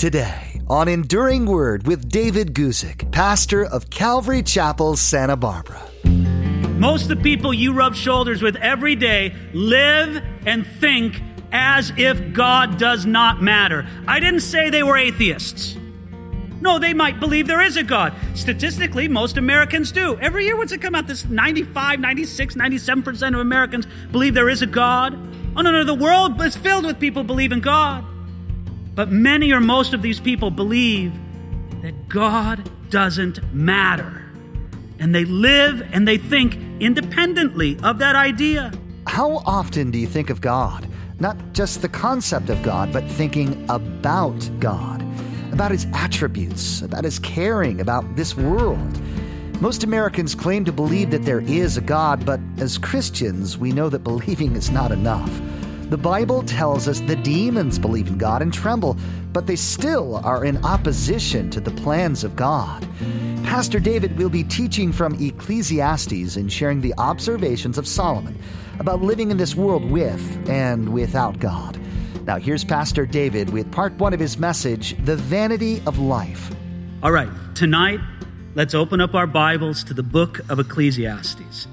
Today on Enduring Word with David Guzik, pastor of Calvary Chapel, Santa Barbara. Most of the people you rub shoulders with every day live and think as if God does not matter. I didn't say they were atheists. No, they might believe there is a God. Statistically, most Americans do. Every year, what's it come out? This 95, 96, 97% of Americans believe there is a God. Oh, no, the world is filled with people who believe in God. But many or most of these people believe that God doesn't matter. And they live and they think independently of that idea. How often do you think of God? Not just the concept of God, but thinking about God, about His attributes, about His caring, about this world. Most Americans claim to believe that there is a God, but as Christians, we know that believing is not enough. The Bible tells us the demons believe in God and tremble, but they still are in opposition to the plans of God. Pastor David will be teaching from Ecclesiastes and sharing the observations of Solomon about living in this world with and without God. Now here's Pastor David with part one of his message, The Vanity of Life. All right, tonight, let's open up our Bibles to the book of Ecclesiastes.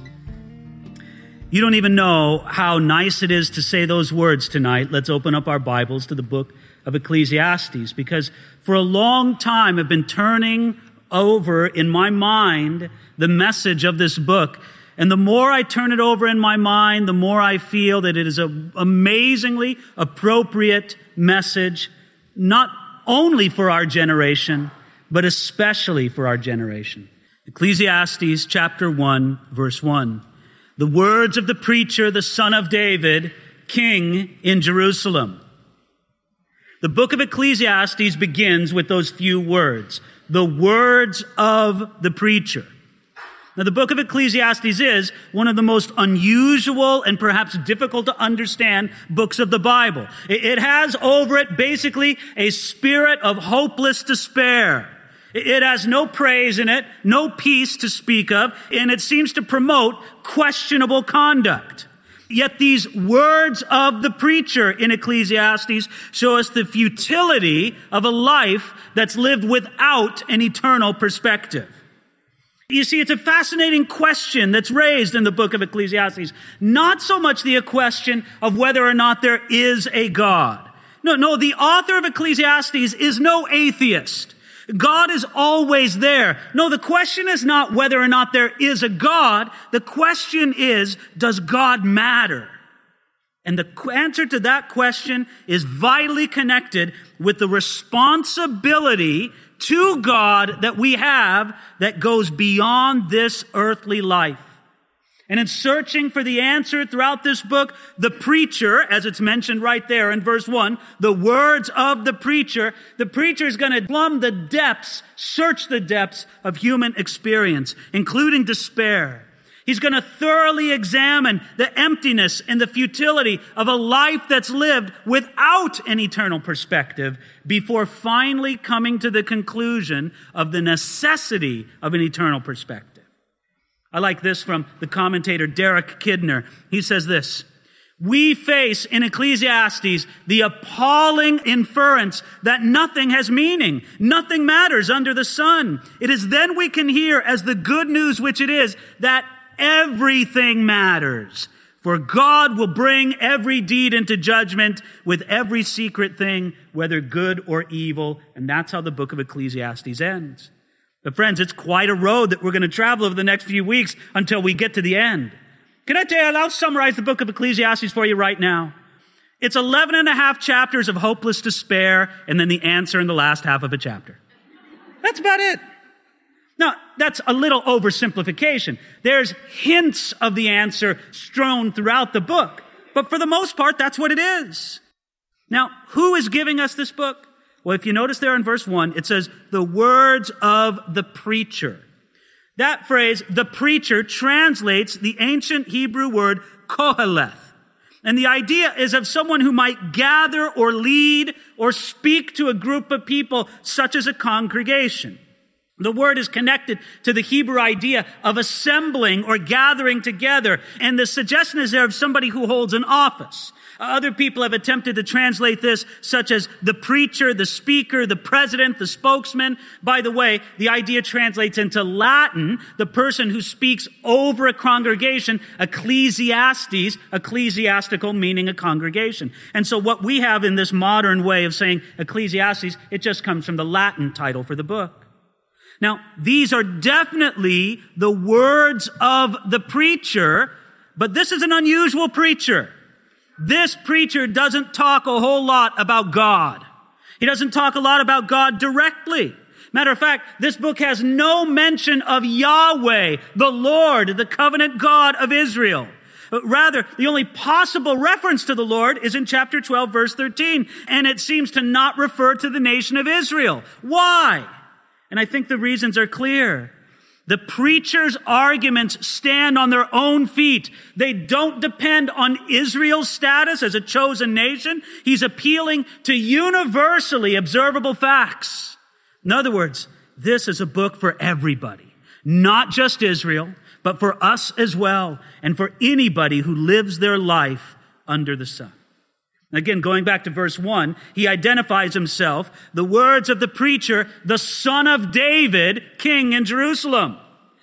You don't even know how nice it is to say those words tonight. Let's open up our Bibles to the book of Ecclesiastes, because for a long time I've been turning over in my mind the message of this book. And the more I turn it over in my mind, the more I feel that it is an amazingly appropriate message, not only for our generation, but especially for our generation. Ecclesiastes chapter 1, verse 1. The words of the preacher, the son of David, king in Jerusalem. The book of Ecclesiastes begins with those few words. The words of the preacher. Now, the book of Ecclesiastes is one of the most unusual and perhaps difficult to understand books of the Bible. It has over it basically a spirit of hopeless despair. It has no praise in it, no peace to speak of, and it seems to promote questionable conduct. Yet these words of the preacher in Ecclesiastes show us the futility of a life that's lived without an eternal perspective. You see, it's a fascinating question that's raised in the book of Ecclesiastes. Not so much the question of whether or not there is a God. No, the author of Ecclesiastes is no atheist. God is always there. No, the question is not whether or not there is a God. The question is, does God matter? And the answer to that question is vitally connected with the responsibility to God that we have that goes beyond this earthly life. And in searching for the answer throughout this book, the preacher, as it's mentioned right there in verse 1, the words of the preacher is going to plumb the depths, search the depths of human experience, including despair. He's going to thoroughly examine the emptiness and the futility of a life that's lived without an eternal perspective before finally coming to the conclusion of the necessity of an eternal perspective. I like this from the commentator Derek Kidner. He says this: we face in Ecclesiastes the appalling inference that nothing has meaning, nothing matters under the sun. It is then we can hear as the good news which it is that everything matters. For God will bring every deed into judgment with every secret thing, whether good or evil. And that's how the book of Ecclesiastes ends. But friends, it's quite a road that we're going to travel over the next few weeks until we get to the end. Can I tell you, I'll summarize the book of Ecclesiastes for you right now. It's 11 and a half chapters of hopeless despair, and then the answer in the last half of a chapter. That's about it. Now, that's a little oversimplification. There's hints of the answer strewn throughout the book. But for the most part, that's what it is. Now, who is giving us this book? Well, if you notice there in verse 1, it says, the words of the preacher. That phrase, the preacher, translates the ancient Hebrew word koheleth. And the idea is of someone who might gather or lead or speak to a group of people, such as a congregation. The word is connected to the Hebrew idea of assembling or gathering together. And the suggestion is there of somebody who holds an office. Other people have attempted to translate this such as the preacher, the speaker, the president, the spokesman. By the way, the idea translates into Latin, the person who speaks over a congregation, ecclesiastes, ecclesiastical meaning a congregation. And so what we have in this modern way of saying ecclesiastes, it just comes from the Latin title for the book. Now, these are definitely the words of the preacher, but this is an unusual preacher. This preacher doesn't talk a whole lot about God. He doesn't talk a lot about God directly. Matter of fact, this book has no mention of Yahweh, the Lord, the covenant God of Israel. Rather, the only possible reference to the Lord is in chapter 12, verse 13, and it seems to not refer to the nation of Israel. Why? And I think the reasons are clear. The preacher's arguments stand on their own feet. They don't depend on Israel's status as a chosen nation. He's appealing to universally observable facts. In other words, this is a book for everybody, not just Israel, but for us as well, and for anybody who lives their life under the sun. Again, going back to verse 1, he identifies himself, the words of the preacher, the son of David, king in Jerusalem.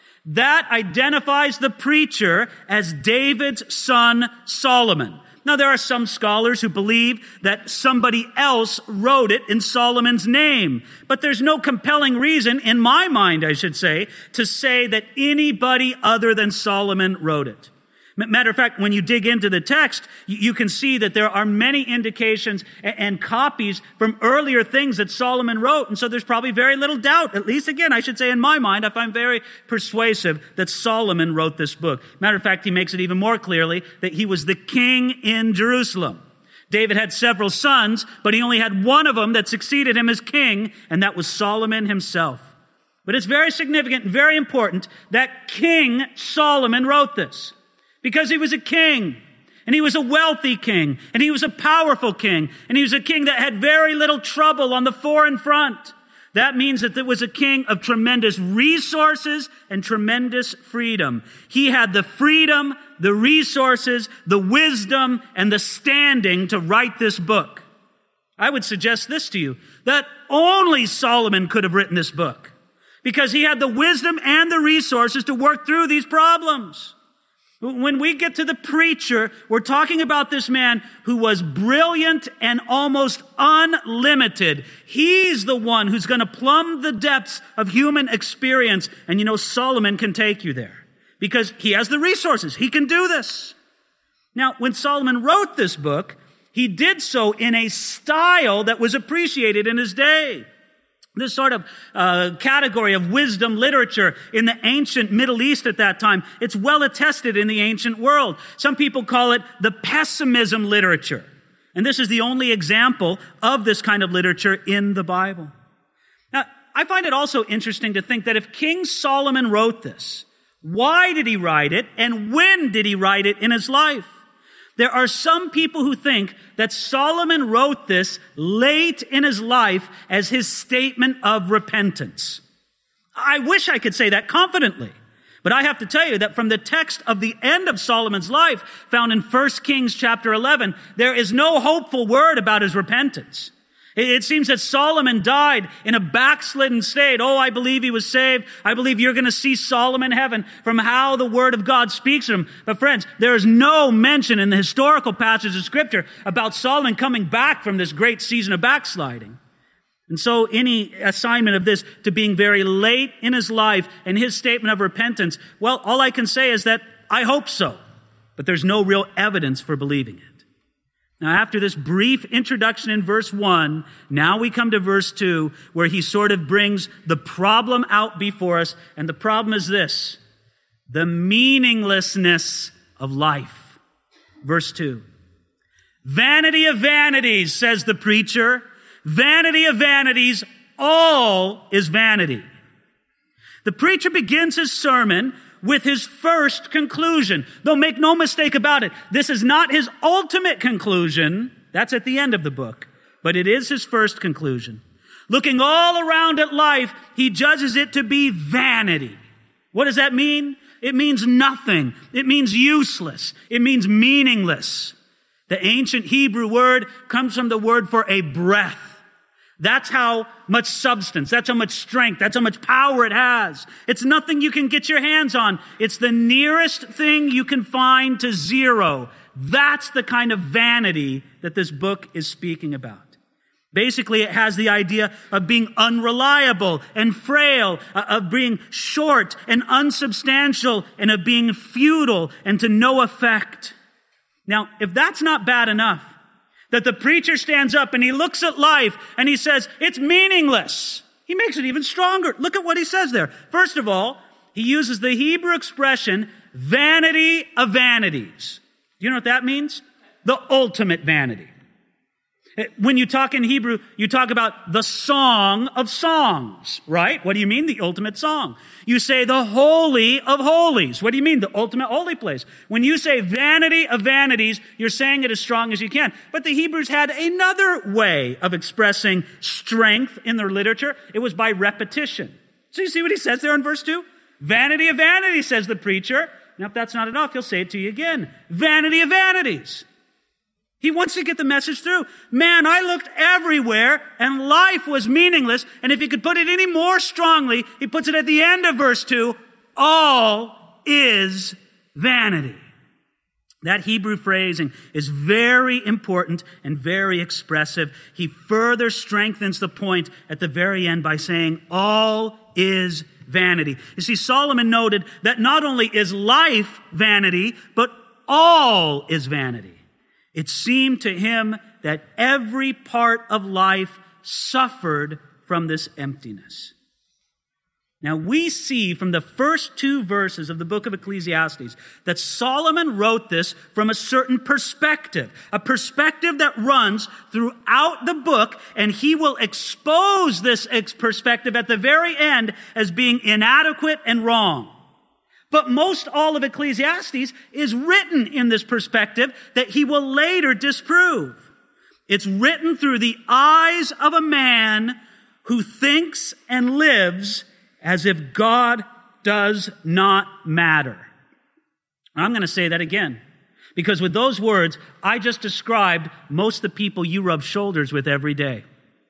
That identifies the preacher as David's son, Solomon. Now, there are some scholars who believe that somebody else wrote it in Solomon's name, but there's no compelling reason, in my mind, I should say, to say that anybody other than Solomon wrote it. Matter of fact, when you dig into the text, you can see that there are many indications and copies from earlier things that Solomon wrote. And so there's probably very little doubt, at least again, I should say in my mind, I find very persuasive that Solomon wrote this book. Matter of fact, he makes it even more clearly that he was the king in Jerusalem. David had several sons, but he only had one of them that succeeded him as king, and that was Solomon himself. But it's very significant and very important that King Solomon wrote this. Because he was a king, and he was a wealthy king, and he was a powerful king, and he was a king that had very little trouble on the foreign front. That means that there was a king of tremendous resources and tremendous freedom. He had the freedom, the resources, the wisdom, and the standing to write this book. I would suggest this to you, that only Solomon could have written this book, because he had the wisdom and the resources to work through these problems. When we get to the preacher, we're talking about this man who was brilliant and almost unlimited. He's the one who's going to plumb the depths of human experience. And you know, Solomon can take you there because he has the resources. He can do this. Now, when Solomon wrote this book, he did so in a style that was appreciated in his day. This sort of category of wisdom literature in the ancient Middle East at that time, it's well attested in the ancient world. Some people call it the pessimism literature. And this is the only example of this kind of literature in the Bible. Now, I find it also interesting to think that if King Solomon wrote this, why did he write it and when did he write it in his life? There are some people who think that Solomon wrote this late in his life as his statement of repentance. I wish I could say that confidently, but I have to tell you that from the text of the end of Solomon's life, found in 1 Kings chapter 11, there is no hopeful word about his repentance. It seems that Solomon died in a backslidden state. Oh, I believe he was saved. I believe you're going to see Solomon in heaven from how the word of God speaks to him. But friends, there is no mention in the historical passages of Scripture about Solomon coming back from this great season of backsliding. And so any assignment of this to being very late in his life and his statement of repentance, well, all I can say is that I hope so. But there's no real evidence for believing it. Now, after this brief introduction in verse 1, now we come to verse 2, where he sort of brings the problem out before us. And the problem is this: the meaninglessness of life. Verse 2. Vanity of vanities, says the preacher. Vanity of vanities, all is vanity. The preacher begins his sermon with his first conclusion. Though make no mistake about it, this is not his ultimate conclusion. That's at the end of the book. But it is his first conclusion. Looking all around at life, he judges it to be vanity. What does that mean? It means nothing. It means useless. It means meaningless. The ancient Hebrew word comes from the word for a breath. That's how much substance, that's how much strength, that's how much power it has. It's nothing you can get your hands on. It's the nearest thing you can find to zero. That's the kind of vanity that this book is speaking about. Basically, it has the idea of being unreliable and frail, of being short and unsubstantial, and of being futile and to no effect. Now, if that's not bad enough, that the preacher stands up and he looks at life and he says, it's meaningless, he makes it even stronger. Look at what he says there. First of all, he uses the Hebrew expression, vanity of vanities. Do you know what that means? The ultimate vanity. When you talk in Hebrew, you talk about the song of songs, right? What do you mean? The ultimate song. You say the holy of holies. What do you mean? The ultimate holy place. When you say vanity of vanities, you're saying it as strong as you can. But the Hebrews had another way of expressing strength in their literature. It was by repetition. So you see what he says there in verse 2? Vanity of vanities, says the preacher. Now, if that's not enough, he'll say it to you again. Vanity of vanities. He wants to get the message through. Man, I looked everywhere and life was meaningless. And if he could put it any more strongly, he puts it at the end of verse 2. All is vanity. That Hebrew phrasing is very important and very expressive. He further strengthens the point at the very end by saying, all is vanity. You see, Solomon noted that not only is life vanity, but all is vanity. It seemed to him that every part of life suffered from this emptiness. Now we see from the first 2 verses of the book of Ecclesiastes that Solomon wrote this from a certain perspective, a perspective that runs throughout the book, and he will expose this perspective at the very end as being inadequate and wrong. But most all of Ecclesiastes is written in this perspective that he will later disprove. It's written through the eyes of a man who thinks and lives as if God does not matter. I'm going to say that again, because with those words, I just described most of the people you rub shoulders with every day.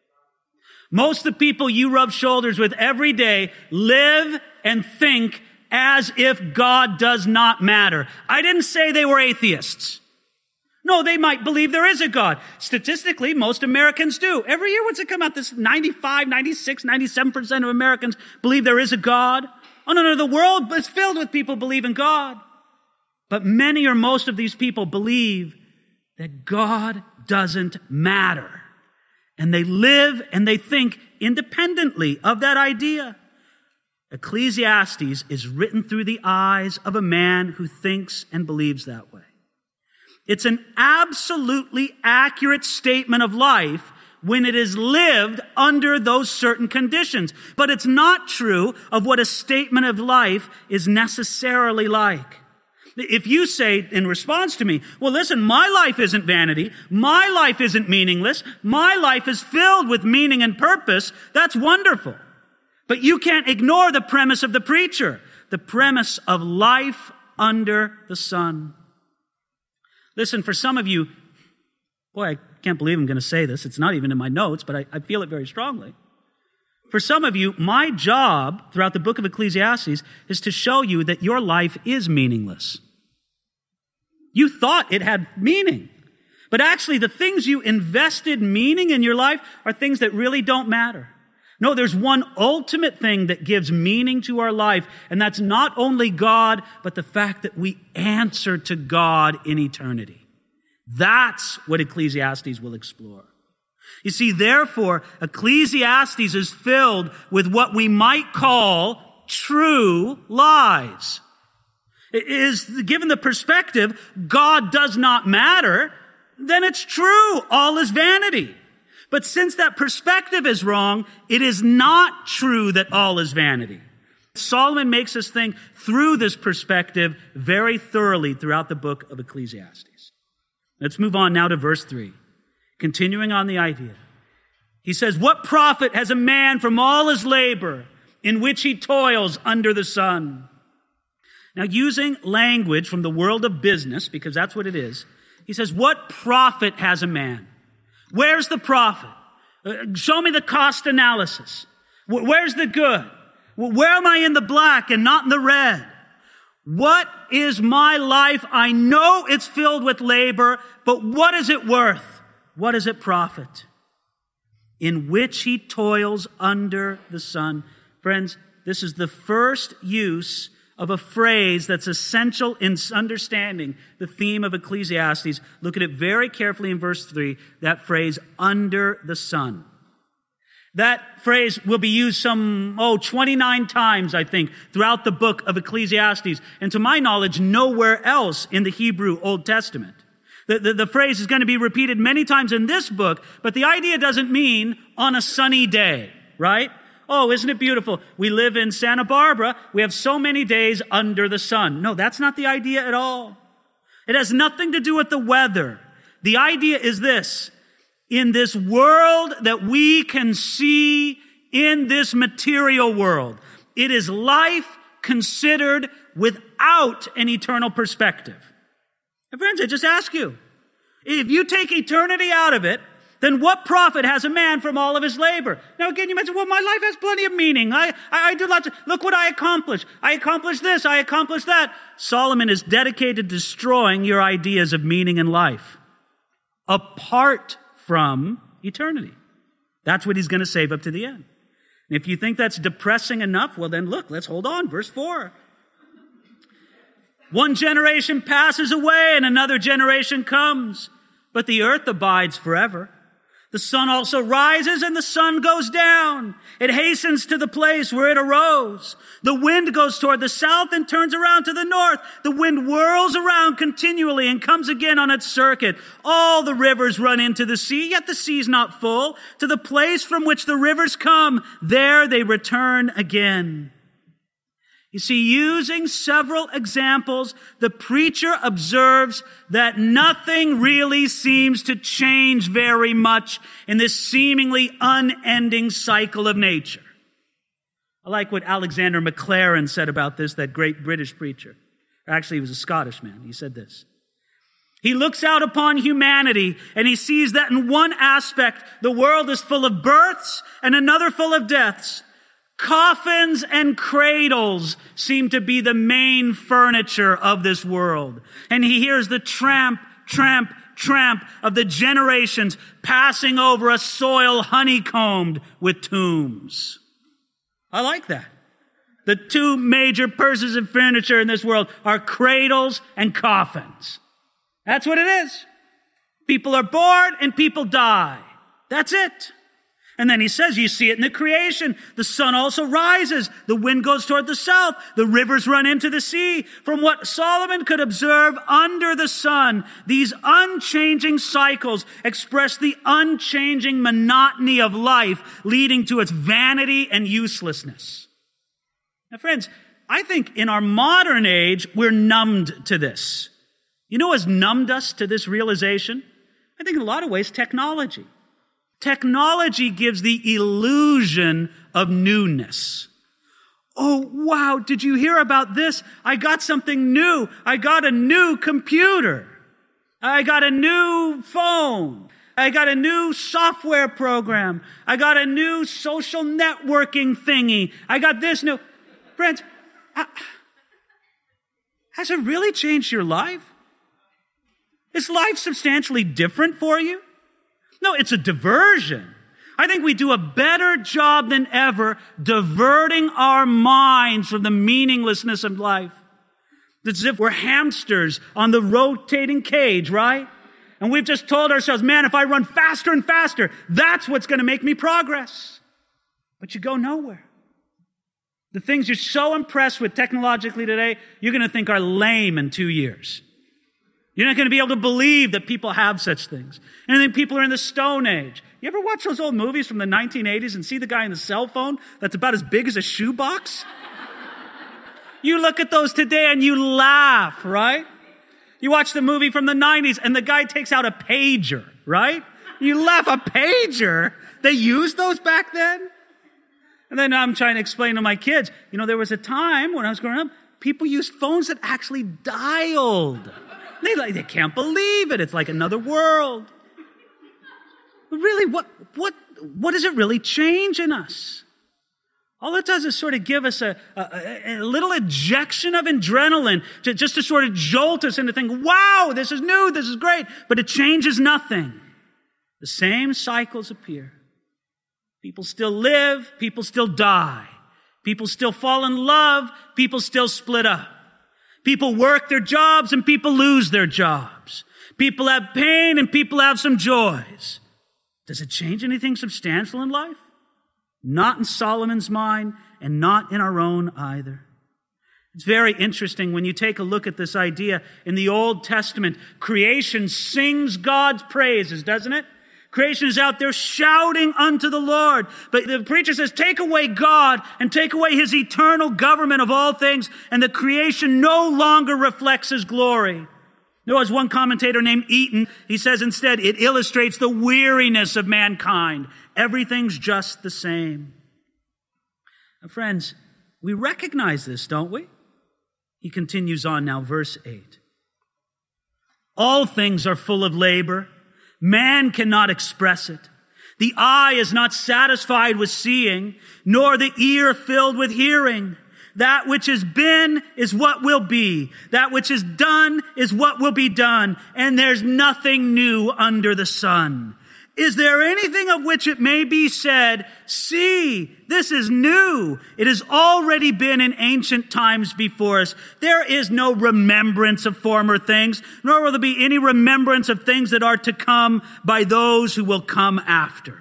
Most of the people you rub shoulders with every day live and think as if God does not matter. I didn't say they were atheists. No, they might believe there is a God. Statistically, most Americans do. Every year, what's it come out? This 95, 96, 97% of Americans believe there is a God. Oh, no, the world is filled with people who believe in God. But many or most of these people believe that God doesn't matter. And they live and they think independently of that idea. Ecclesiastes is written through the eyes of a man who thinks and believes that way. It's an absolutely accurate statement of life when it is lived under those certain conditions. But it's not true of what a statement of life is necessarily like. If you say in response to me, well, listen, my life isn't vanity, my life isn't meaningless, my life is filled with meaning and purpose, that's wonderful. But you can't ignore the premise of the preacher, the premise of life under the sun. Listen, for some of you, boy, I can't believe I'm going to say this. It's not even in my notes, but I feel it very strongly. For some of you, my job throughout the book of Ecclesiastes is to show you that your life is meaningless. You thought it had meaning, but actually the things you invested meaning in your life are things that really don't matter. No, there's one ultimate thing that gives meaning to our life, and that's not only God, but the fact that we answer to God in eternity. That's what Ecclesiastes will explore. You see, therefore, Ecclesiastes is filled with what we might call true lies. It is given the perspective, God does not matter, then it's true, all is vanity. But since that perspective is wrong, it is not true that all is vanity. Solomon makes us think through this perspective very thoroughly throughout the book of Ecclesiastes. Let's move on now to verse 3. Continuing on the idea. He says, what profit has a man from all his labor in which he toils under the sun? Now, using language from the world of business, because that's what it is, he says, what profit has a man? Where's the profit? Show me the cost analysis. Where's the good? Where am I in the black and not in the red? What is my life? I know it's filled with labor, but what is it worth? What does it profit? In which he toils under the sun. Friends, this is the first use of a phrase that's essential in understanding the theme of Ecclesiastes. Look at it very carefully in verse 3, that phrase, under the sun. That phrase will be used 29 times, I think, throughout the book of Ecclesiastes. And to my knowledge, nowhere else in the Hebrew Old Testament. The phrase is going to be repeated many times in this book, but the idea doesn't mean on a sunny day, right? Oh, isn't it beautiful? We live in Santa Barbara. We have so many days under the sun. No, that's not the idea at all. It has nothing to do with the weather. The idea is this. In this world that we can see in this material world, it is life considered without an eternal perspective. And friends, I just ask you, if you take eternity out of it, then what profit has a man from all of his labor? Now again, you might say, well, my life has plenty of meaning. I do lots of, look what I accomplished. I accomplished this, I accomplished that. Solomon is dedicated to destroying your ideas of meaning in life, apart from eternity. That's what he's going to save up to the end. And if you think that's depressing enough, well then look, let's hold on. Verse 4. One generation passes away and another generation comes, but the earth abides forever. The sun also rises and the sun goes down. It hastens to the place where it arose. The wind goes toward the south and turns around to the north. The wind whirls around continually and comes again on its circuit. All the rivers run into the sea, yet the sea is not full. To the place from which the rivers come, there they return again. You see, using several examples, the preacher observes that nothing really seems to change very much in this seemingly unending cycle of nature. I like what Alexander Maclaren said about this, that great British preacher. Actually, he was a Scottish man. He said this. He looks out upon humanity and he sees that in one aspect, the world is full of births and another full of deaths. Coffins and cradles seem to be the main furniture of this world. And he hears the tramp, tramp, tramp of the generations passing over a soil honeycombed with tombs. I like that. The two major pieces of furniture in this world are cradles and coffins. That's what it is. People are born and people die. That's it. And then he says, you see it in the creation. The sun also rises. The wind goes toward the south. The rivers run into the sea. From what Solomon could observe under the sun, these unchanging cycles express the unchanging monotony of life, leading to its vanity and uselessness. Now, friends, I think in our modern age, we're numbed to this. You know what has numbed us to this realization? I think in a lot of ways, technology. Technology gives the illusion of newness. Oh, wow, did you hear about this? I got something new. I got a new computer. I got a new phone. I got a new software program. I got a new social networking thingy. I got this new. Friends, has it really changed your life? Is life substantially different for you? No, it's a diversion. I think we do a better job than ever diverting our minds from the meaninglessness of life. It's as if we're hamsters on the rotating cage, right? And we've just told ourselves, man, if I run faster and faster, that's what's going to make me progress. But you go nowhere. The things you're so impressed with technologically today, you're going to think are lame in 2 years. You're not going to be able to believe that people have such things. And then people are in the Stone Age. You ever watch those old movies from the 1980s and see the guy in the cell phone that's about as big as a shoebox? You look at those today and you laugh, right? You watch the movie from the 90s and the guy takes out a pager, right? You laugh, a pager? They used those back then? And then I'm trying to explain to my kids, there was a time when I was growing up, people used phones that actually dialed. They can't believe it. It's like another world. But really, what does it really change in us? All it does is sort of give us a little ejection of adrenaline just to sort of jolt us into thinking, wow, this is new, this is great. But it changes nothing. The same cycles appear. People still live, people still die. People still fall in love, people still split up. People work their jobs and people lose their jobs. People have pain and people have some joys. Does it change anything substantial in life? Not in Solomon's mind and not in our own either. It's very interesting when you take a look at this idea in the Old Testament. Creation sings God's praises, doesn't it? Creation is out there shouting unto the Lord. But the preacher says, take away God and take away his eternal government of all things, and the creation no longer reflects his glory. There was one commentator named Eaton. He says instead, it illustrates the weariness of mankind. Everything's just the same. Now, friends, we recognize this, don't we? He continues on now, verse 8. All things are full of labor. Man cannot express it. The eye is not satisfied with seeing, nor the ear filled with hearing. That which has been is what will be. That which is done is what will be done. And there's nothing new under the sun. Is there anything of which it may be said, see, this is new. It has already been in ancient times before us. There is no remembrance of former things, nor will there be any remembrance of things that are to come by those who will come after.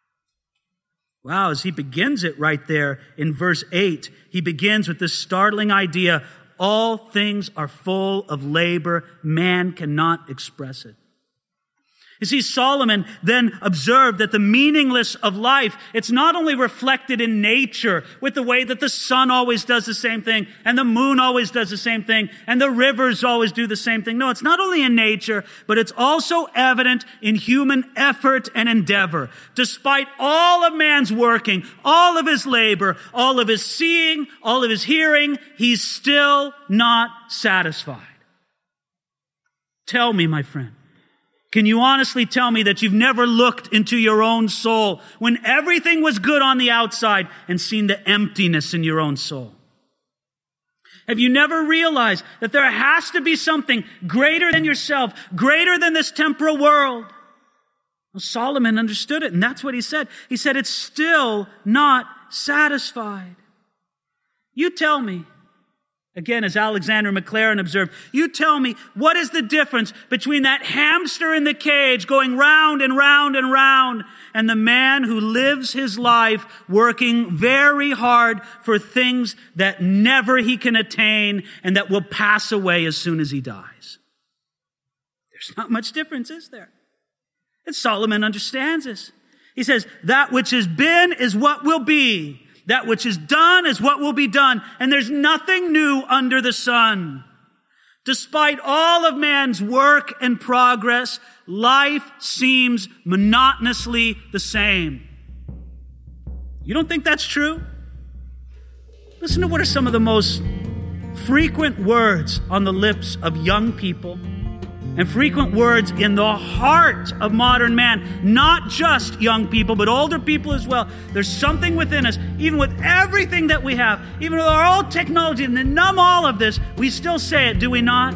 Wow, as he begins it right there in verse 8, he begins with this startling idea, all things are full of labor, man cannot express it. You see, Solomon then observed that the meaningless of life, it's not only reflected in nature with the way that the sun always does the same thing and the moon always does the same thing and the rivers always do the same thing. No, it's not only in nature, but it's also evident in human effort and endeavor. Despite all of man's working, all of his labor, all of his seeing, all of his hearing, he's still not satisfied. Tell me, my friend. Can you honestly tell me that you've never looked into your own soul when everything was good on the outside and seen the emptiness in your own soul? Have you never realized that there has to be something greater than yourself, greater than this temporal world? Well, Solomon understood it, and that's what he said. He said, it's still not satisfied. You tell me. Again, as Alexander Maclaren observed, you tell me, what is the difference between that hamster in the cage going round and round and round and the man who lives his life working very hard for things that never he can attain and that will pass away as soon as he dies? There's not much difference, is there? And Solomon understands this. He says, that which has been is what will be. That which is done is what will be done, and there's nothing new under the sun. Despite all of man's work and progress, life seems monotonously the same. You don't think that's true? Listen to what are some of the most frequent words on the lips of young people and frequent words in the heart of modern man, not just young people, but older people as well. There's something within us, even with everything that we have, even with our old technology, and to numb all of this, we still say it, do we not?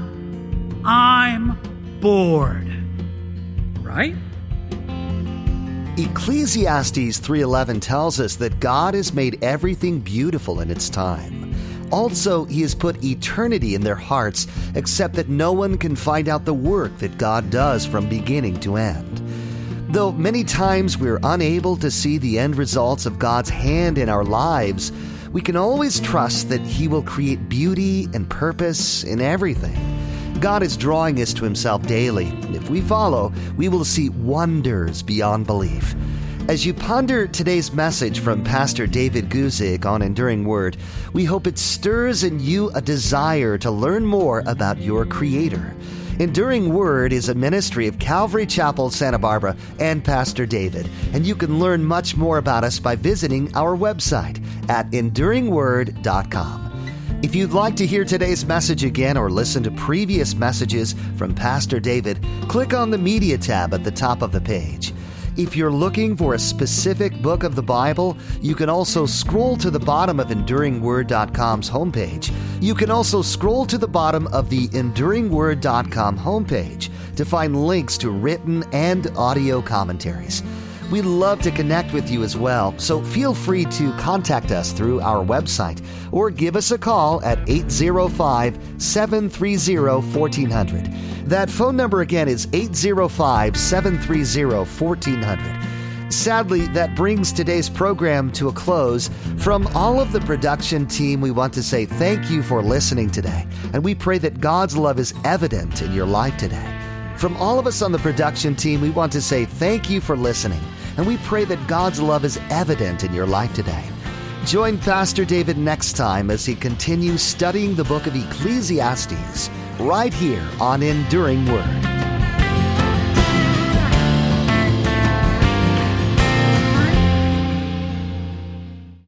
I'm bored. Right? Ecclesiastes 3:11 tells us that God has made everything beautiful in its time. Also, he has put eternity in their hearts, except that no one can find out the work that God does from beginning to end. Though many times we're unable to see the end results of God's hand in our lives, we can always trust that he will create beauty and purpose in everything. God is drawing us to himself daily. If we follow, we will see wonders beyond belief. As you ponder today's message from Pastor David Guzik on Enduring Word, we hope it stirs in you a desire to learn more about your Creator. Enduring Word is a ministry of Calvary Chapel, Santa Barbara, and Pastor David, and you can learn much more about us by visiting our website at enduringword.com. If you'd like to hear today's message again or listen to previous messages from Pastor David, click on the Media tab at the top of the page. If you're looking for a specific book of the Bible, you can also scroll to the bottom of EnduringWord.com's homepage. You can also scroll to the bottom of the EnduringWord.com homepage to find links to written and audio commentaries. We'd love to connect with you as well, so feel free to contact us through our website or give us a call at 805-730-1400. That phone number again is 805-730-1400. Sadly, that brings today's program to a close. From all of the production team, we want to say thank you for listening today, and we pray that God's love is evident in your life today. From all of us on the production team, we want to say thank you for listening, and we pray that God's love is evident in your life today. Join Pastor David next time as he continues studying the book of Ecclesiastes right here on Enduring Word.